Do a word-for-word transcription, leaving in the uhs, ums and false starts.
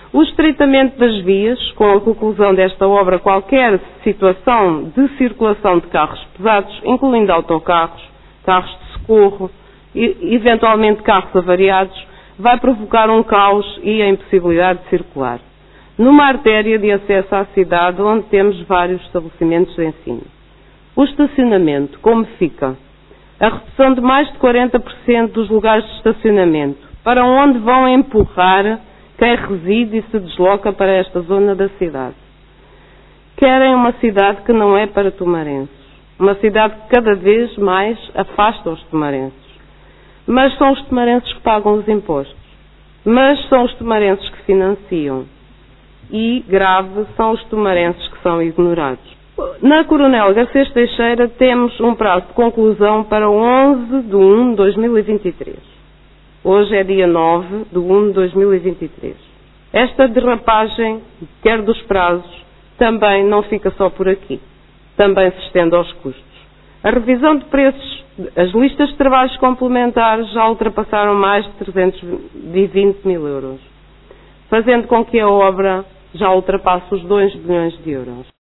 O estreitamento das vias, com a conclusão desta obra, qualquer situação de circulação de carros pesados, incluindo autocarros, carros de socorro e, eventualmente, carros avariados, vai provocar um caos e a impossibilidade de circular. Numa artéria de acesso à cidade, onde temos vários estabelecimentos de ensino. O estacionamento, como fica? A redução de mais de quarenta por cento dos lugares de estacionamento, para onde vão empurrar quem reside e se desloca para esta zona da cidade. Querem uma cidade que não é para tomarenses, uma cidade que cada vez mais afasta os tomarenses. Mas são os tomarenses que pagam os impostos, mas são os tomarenses que financiam e, grave, são os tomarenses que são ignorados. Na Coronel Garcês Teixeira temos um prazo de conclusão para onze de um de dois mil e vinte e três. Hoje é dia nove de um de dois mil e vinte e três. Esta derrapagem, quer dos prazos, também não fica só por aqui. Também se estende aos custos. A revisão de preços, as listas de trabalhos complementares já ultrapassaram mais de trezentos e vinte mil euros, fazendo com que a obra já ultrapasse os dois bilhões de euros.